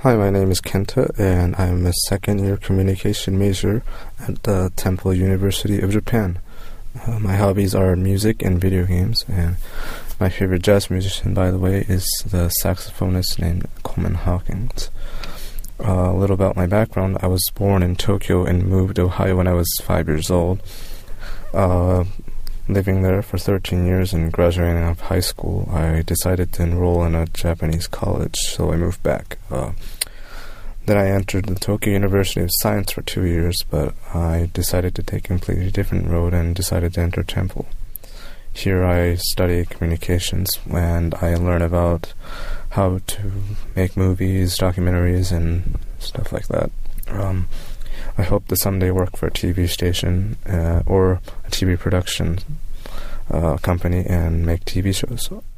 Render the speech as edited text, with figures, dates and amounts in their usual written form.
Hi, my name is Kenta, and I'm a second-year communication major at the Temple University of Japan. My hobbies are music and video games, and my favorite jazz musician, by the way, is the saxophonist named Coleman Hawkins. A little about my background. I was born in Tokyo and moved to Ohio when I was 5 years old. Living there for 13 years and graduating out of high school, I decided to enroll in a Japanese college, so I moved back. Then I entered the Tokyo University of Science for 2 years, but I decided to take a completely different road and decided to enter Temple. Here I study communications, and I learn about how to make movies, documentaries, and stuff like that. I hope to someday work for a TV station or a TV production company and make TV shows.